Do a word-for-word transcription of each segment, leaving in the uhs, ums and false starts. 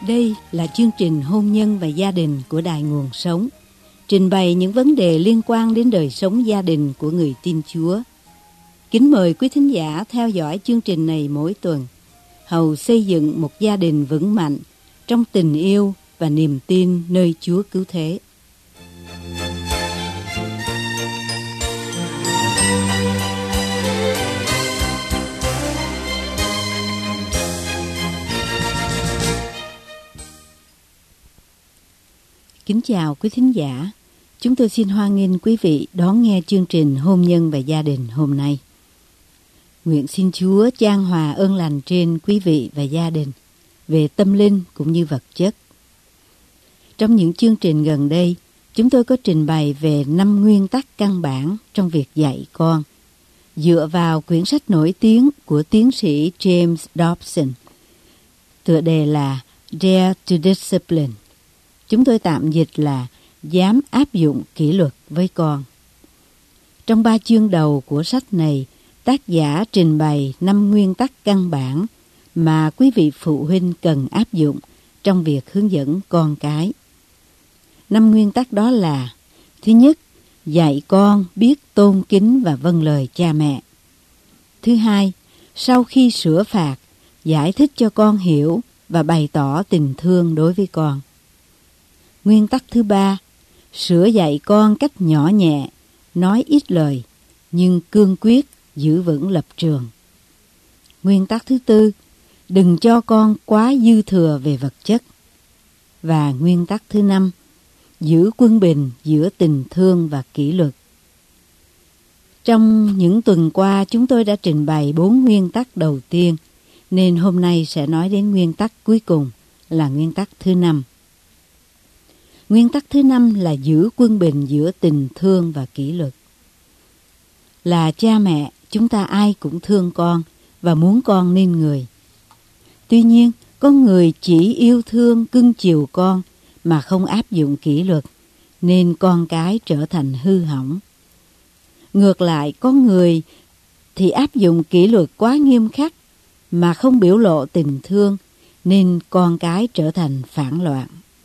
Đây là chương trình Hôn nhân và gia đình của Đài Nguồn Sống, trình bày những vấn đề liên quan đến đời sống gia đình của người tin Chúa. Kính mời quý thính giả theo dõi chương trình này mỗi tuần, hầu xây dựng một gia đình vững mạnh trong tình yêu và niềm tin nơi Chúa Cứu Thế. Kính chào quý thính giả, chúng tôi xin hoan nghênh quý vị đón nghe chương trình Hôn nhân và gia đình hôm nay. Nguyện xin Chúa chan hòa ơn lành trên quý vị và gia đình, về tâm linh cũng như vật chất. Trong những chương trình gần đây, chúng tôi có trình bày về năm nguyên tắc căn bản trong việc dạy con, dựa vào quyển sách nổi tiếng của tiến sĩ James Dobson, tựa đề là Dare to Discipline. Chúng tôi tạm dịch là dám áp dụng kỷ luật với con. Trong ba chương đầu của sách này, tác giả trình bày năm nguyên tắc căn bản mà quý vị phụ huynh cần áp dụng trong việc hướng dẫn con cái. Năm nguyên tắc đó là: thứ nhất, dạy con biết tôn kính và vâng lời cha mẹ. Thứ hai, sau khi sửa phạt, giải thích cho con hiểu và bày tỏ tình thương đối với con. Nguyên tắc thứ ba, sửa dạy con cách nhỏ nhẹ, nói ít lời, nhưng cương quyết giữ vững lập trường. Nguyên tắc thứ tư, đừng cho con quá dư thừa về vật chất. Và nguyên tắc thứ năm, giữ quân bình giữa tình thương và kỷ luật. Trong những tuần qua, chúng tôi đã trình bày bốn nguyên tắc đầu tiên, nên hôm nay sẽ nói đến nguyên tắc cuối cùng là nguyên tắc thứ năm. Nguyên tắc thứ năm là giữ quân bình giữa tình thương và kỷ luật. Là cha mẹ, chúng ta ai cũng thương con và muốn con nên người. Tuy nhiên, có người chỉ yêu thương cưng chiều con mà không áp dụng kỷ luật, nên con cái trở thành hư hỏng. Ngược lại, có người thì áp dụng kỷ luật quá nghiêm khắc mà không biểu lộ tình thương, nên con cái trở thành phản loạn.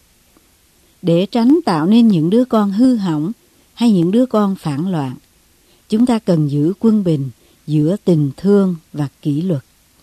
Để tránh tạo nên những đứa con hư hỏng hay những đứa con phản loạn, chúng ta cần giữ quân bình giữa tình thương và kỷ luật.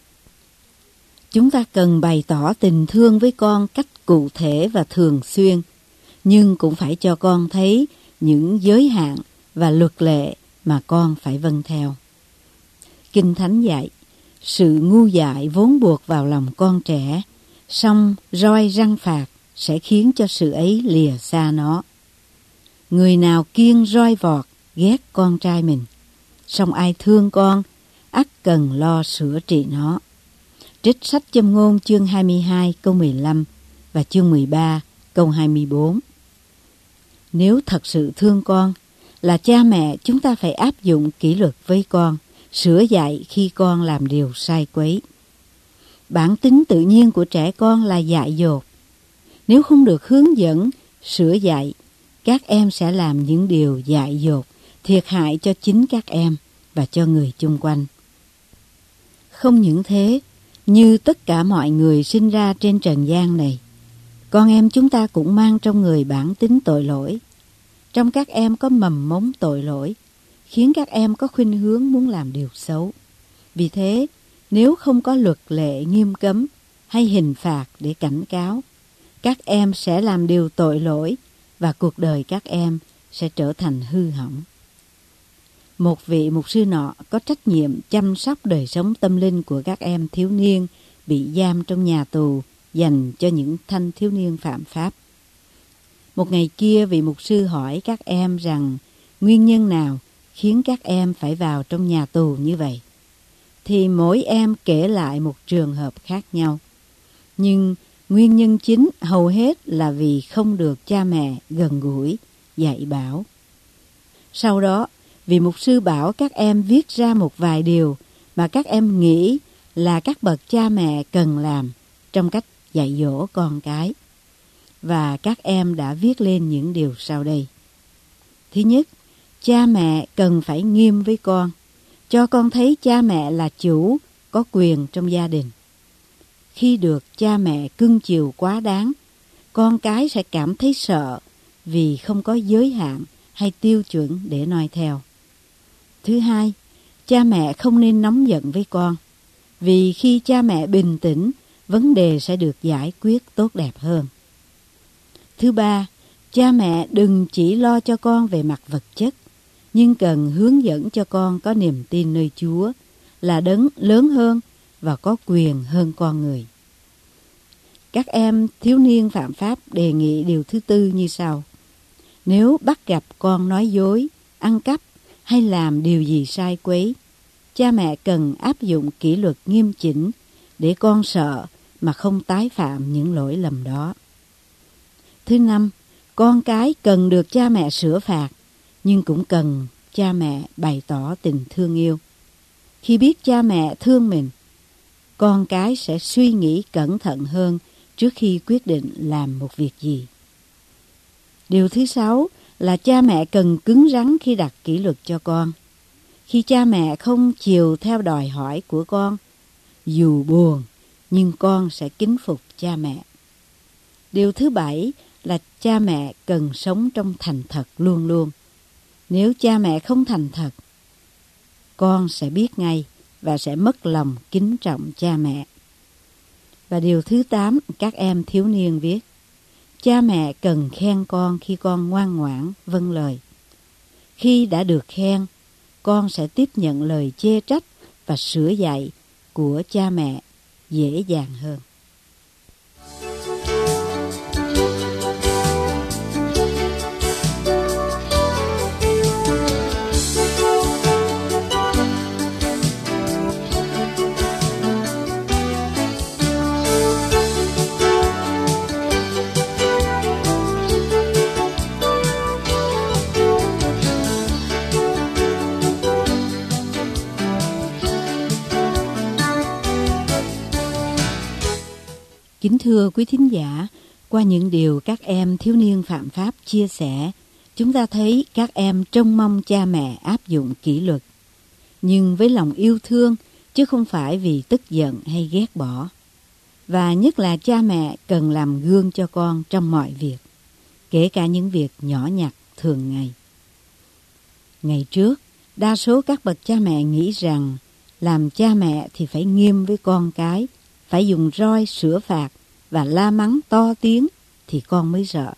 Chúng ta cần bày tỏ tình thương với con cách cụ thể và thường xuyên, nhưng cũng phải cho con thấy những giới hạn và luật lệ mà con phải vâng theo. Kinh Thánh dạy, sự ngu dại vốn buộc vào lòng con trẻ, song roi răn phạt sẽ khiến cho sự ấy lìa xa nó. Người nào kiêng roi vọt ghét con trai mình, song ai thương con ắt cần lo sửa trị nó. Trích sách Châm ngôn chương hai mươi hai câu mười lăm và chương mười ba câu hai mươi bốn. Nếu thật sự thương con, là cha mẹ chúng ta phải áp dụng kỷ luật với con, sửa dạy khi con làm điều sai quấy. Bản tính tự nhiên của trẻ con là dại dột. Nếu không được hướng dẫn, sửa dạy, các em sẽ làm những điều dại dột, thiệt hại cho chính các em và cho người chung quanh. Không những thế, như tất cả mọi người sinh ra trên trần gian này, con em chúng ta cũng mang trong người bản tính tội lỗi. Trong các em có mầm mống tội lỗi, khiến các em có khuynh hướng muốn làm điều xấu. Vì thế, nếu không có luật lệ nghiêm cấm hay hình phạt để cảnh cáo, các em sẽ làm điều tội lỗi và cuộc đời các em sẽ trở thành hư hỏng. Một vị mục sư nọ có trách nhiệm chăm sóc đời sống tâm linh của các em thiếu niên bị giam trong nhà tù dành cho những thanh thiếu niên phạm pháp. Một ngày kia, vị mục sư hỏi các em rằng nguyên nhân nào khiến các em phải vào trong nhà tù như vậy. Thì mỗi em kể lại một trường hợp khác nhau. Nhưng nguyên nhân chính hầu hết là vì không được cha mẹ gần gũi, dạy bảo. Sau đó, vị mục sư bảo các em viết ra một vài điều mà các em nghĩ là các bậc cha mẹ cần làm trong cách dạy dỗ con cái. Và các em đã viết lên những điều sau đây. Thứ nhất, cha mẹ cần phải nghiêm với con, cho con thấy cha mẹ là chủ, có quyền trong gia đình. khi được cha mẹ cưng chiều quá đáng, con cái sẽ cảm thấy sợ vì không có giới hạn hay tiêu chuẩn để noi theo. Thứ hai, cha mẹ không nên nóng giận với con, vì khi cha mẹ bình tĩnh, vấn đề sẽ được giải quyết tốt đẹp hơn. Thứ ba, cha mẹ đừng chỉ lo cho con về mặt vật chất, nhưng cần hướng dẫn cho con có niềm tin nơi Chúa, là đấng lớn hơn và có quyền hơn con người. Các em thiếu niên phạm pháp đề nghị điều thứ tư như sau. Nếu bắt gặp con nói dối, ăn cắp hay làm điều gì sai quấy, cha mẹ cần áp dụng kỷ luật nghiêm chỉnh để con sợ mà không tái phạm những lỗi lầm đó. Thứ năm, con cái cần được cha mẹ sửa phạt, nhưng cũng cần cha mẹ bày tỏ tình thương yêu. Khi biết cha mẹ thương mình, con cái sẽ suy nghĩ cẩn thận hơn trước khi quyết định làm một việc gì. Điều thứ sáu là cha mẹ cần cứng rắn khi đặt kỷ luật cho con. Khi cha mẹ không chiều theo đòi hỏi của con, dù buồn, nhưng con sẽ kính phục cha mẹ. Điều thứ bảy là cha mẹ cần sống trong thành thật luôn luôn. Nếu cha mẹ không thành thật, con sẽ biết ngay và sẽ mất lòng kính trọng cha mẹ. Và điều thứ tám, các em thiếu niên viết, cha mẹ cần khen con khi con ngoan ngoãn, vâng lời. Khi đã được khen, con sẽ tiếp nhận lời chê trách và sửa dạy của cha mẹ dễ dàng hơn. Kính thưa quý thính giả, qua những điều các em thiếu niên phạm pháp chia sẻ, chúng ta thấy các em trông mong cha mẹ áp dụng kỷ luật, nhưng với lòng yêu thương chứ không phải vì tức giận hay ghét bỏ. Và nhất là cha mẹ cần làm gương cho con trong mọi việc, kể cả những việc nhỏ nhặt thường ngày. Ngày trước, đa số các bậc cha mẹ nghĩ rằng làm cha mẹ thì phải nghiêm với con cái, phải dùng roi sửa phạt và la mắng to tiếng thì con mới sợ.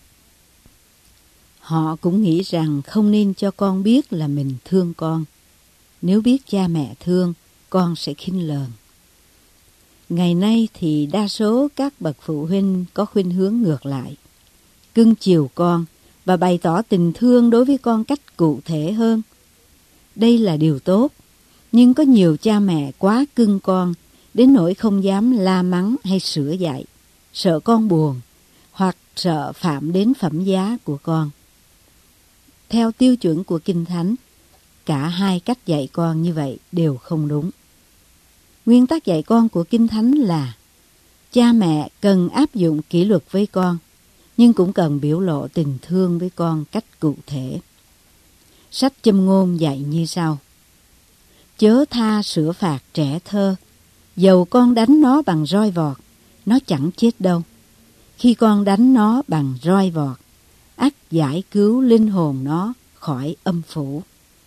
Họ cũng nghĩ rằng không nên cho con biết là mình thương con. Nếu biết cha mẹ thương, con sẽ khinh lờn. Ngày nay thì đa số các bậc phụ huynh có khuynh hướng ngược lại, cưng chiều con và bày tỏ tình thương đối với con cách cụ thể hơn. Đây là điều tốt, nhưng có nhiều cha mẹ quá cưng con đến nỗi không dám la mắng hay sửa dạy, sợ con buồn hoặc sợ phạm đến phẩm giá của con. Theo tiêu chuẩn của Kinh Thánh, cả hai cách dạy con như vậy đều không đúng. Nguyên tắc dạy con của Kinh Thánh là cha mẹ cần áp dụng kỷ luật với con, nhưng cũng cần biểu lộ tình thương với con cách cụ thể. Sách Châm Ngôn dạy như sau: chớ tha sửa phạt trẻ thơ, dầu con đánh nó bằng roi vọt, nó chẳng chết đâu. Khi con đánh nó bằng roi vọt, ắt giải cứu linh hồn nó khỏi âm phủ.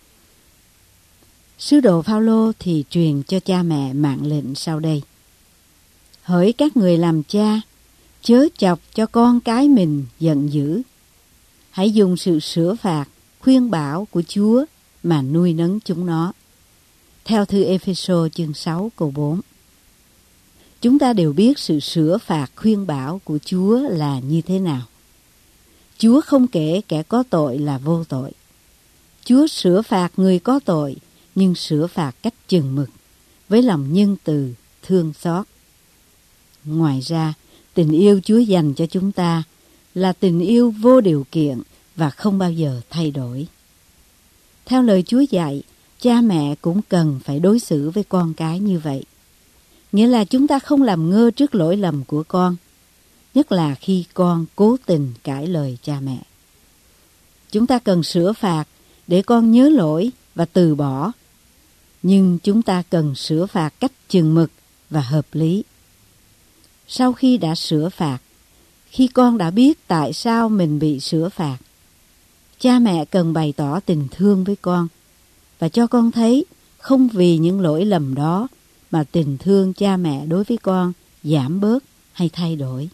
Sứ đồ Phao-lô thì truyền cho cha mẹ mạng lệnh sau đây: hỡi các người làm cha, chớ chọc cho con cái mình giận dữ. Hãy dùng sự sửa phạt, khuyên bảo của Chúa mà nuôi nấng chúng nó. Theo thư Ê-phê-sô chương sáu câu bốn. Chúng ta đều biết sự sửa phạt khuyên bảo của Chúa là như thế nào. Chúa không kể kẻ có tội là vô tội. Chúa sửa phạt người có tội, nhưng sửa phạt cách chừng mực, với lòng nhân từ, thương xót. Ngoài ra, tình yêu Chúa dành cho chúng ta là tình yêu vô điều kiện và không bao giờ thay đổi. Theo lời Chúa dạy, cha mẹ cũng cần phải đối xử với con cái như vậy. Nghĩa là chúng ta không làm ngơ trước lỗi lầm của con, nhất là khi con cố tình cãi lời cha mẹ. Chúng ta cần sửa phạt để con nhớ lỗi và từ bỏ, nhưng chúng ta cần sửa phạt cách chừng mực và hợp lý. sau khi đã sửa phạt, khi con đã biết tại sao mình bị sửa phạt, cha mẹ cần bày tỏ tình thương với con và cho con thấy không vì những lỗi lầm đó mà tình thương cha mẹ đối với con giảm bớt hay thay đổi.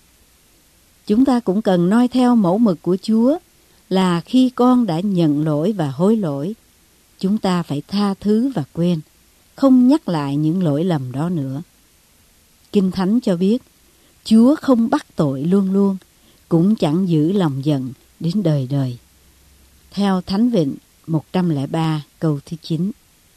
Chúng ta cũng cần noi theo mẫu mực của Chúa là khi con đã nhận lỗi và hối lỗi, chúng ta phải tha thứ và quên, không nhắc lại những lỗi lầm đó nữa. Kinh Thánh cho biết, Chúa không bắt tội luôn luôn, cũng chẳng giữ lòng giận đến đời đời. Theo Thánh Vịnh một trăm lẻ ba câu thứ chín.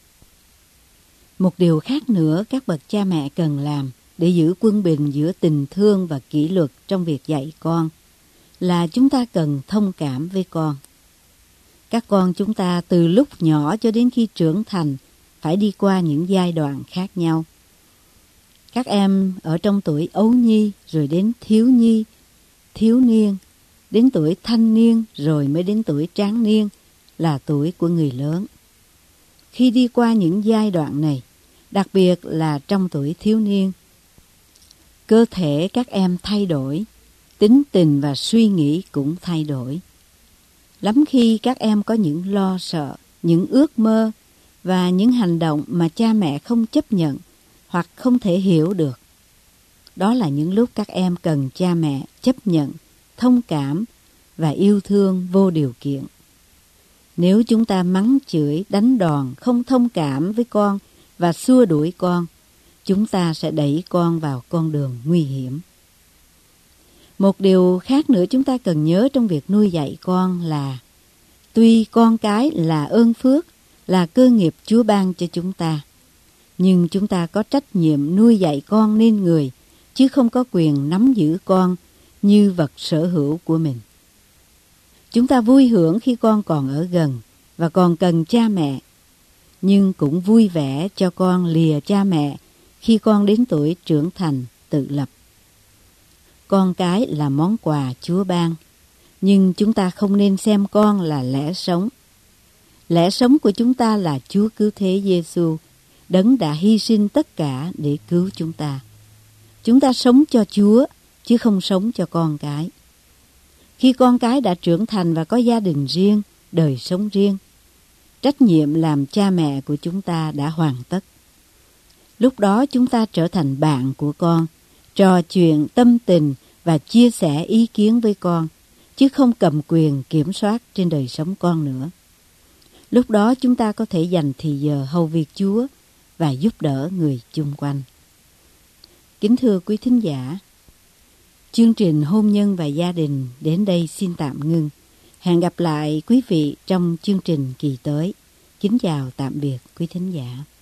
Một điều khác nữa các bậc cha mẹ cần làm để giữ quân bình giữa tình thương và kỷ luật trong việc dạy con là chúng ta cần thông cảm với con. Các con chúng ta từ lúc nhỏ cho đến khi trưởng thành phải đi qua những giai đoạn khác nhau. Các em ở trong tuổi ấu nhi rồi đến thiếu nhi, thiếu niên, đến tuổi thanh niên rồi mới đến tuổi tráng niên là tuổi của người lớn. Khi đi qua những giai đoạn này, đặc biệt là trong tuổi thiếu niên, cơ thể các em thay đổi, tính tình và suy nghĩ cũng thay đổi. Lắm khi các em có những lo sợ, những ước mơ và những hành động mà cha mẹ không chấp nhận hoặc không thể hiểu được. Đó là những lúc các em cần cha mẹ chấp nhận, thông cảm và yêu thương vô điều kiện. Nếu chúng ta mắng chửi, đánh đòn, không thông cảm với con và xua đuổi con, chúng ta sẽ đẩy con vào con đường nguy hiểm. Một điều khác nữa chúng ta cần nhớ trong việc nuôi dạy con là tuy con cái là ơn phước, là cơ nghiệp Chúa ban cho chúng ta, nhưng chúng ta có trách nhiệm nuôi dạy con nên người, chứ không có quyền nắm giữ con như vật sở hữu của mình. Chúng ta vui hưởng khi con còn ở gần và còn cần cha mẹ, nhưng cũng vui vẻ cho con lìa cha mẹ khi con đến tuổi trưởng thành tự lập. Con cái là món quà Chúa ban, nhưng chúng ta không nên xem con là lẽ sống. Lẽ sống của chúng ta là Chúa Cứu Thế Giêsu, Đấng đã hy sinh tất cả để cứu chúng ta. Chúng ta sống cho Chúa, chứ không sống cho con cái. Khi con cái đã trưởng thành và có gia đình riêng, đời sống riêng, trách nhiệm làm cha mẹ của chúng ta đã hoàn tất. Lúc đó chúng ta trở thành bạn của con, trò chuyện tâm tình và chia sẻ ý kiến với con, chứ không cầm quyền kiểm soát trên đời sống con nữa. Lúc đó chúng ta có thể dành thì giờ hầu việc Chúa và giúp đỡ người chung quanh. Kính thưa quý thính giả, chương trình Hôn nhân và gia đình đến đây xin tạm ngưng. Hẹn gặp lại quý vị trong chương trình kỳ tới. Kính chào tạm biệt quý thính giả.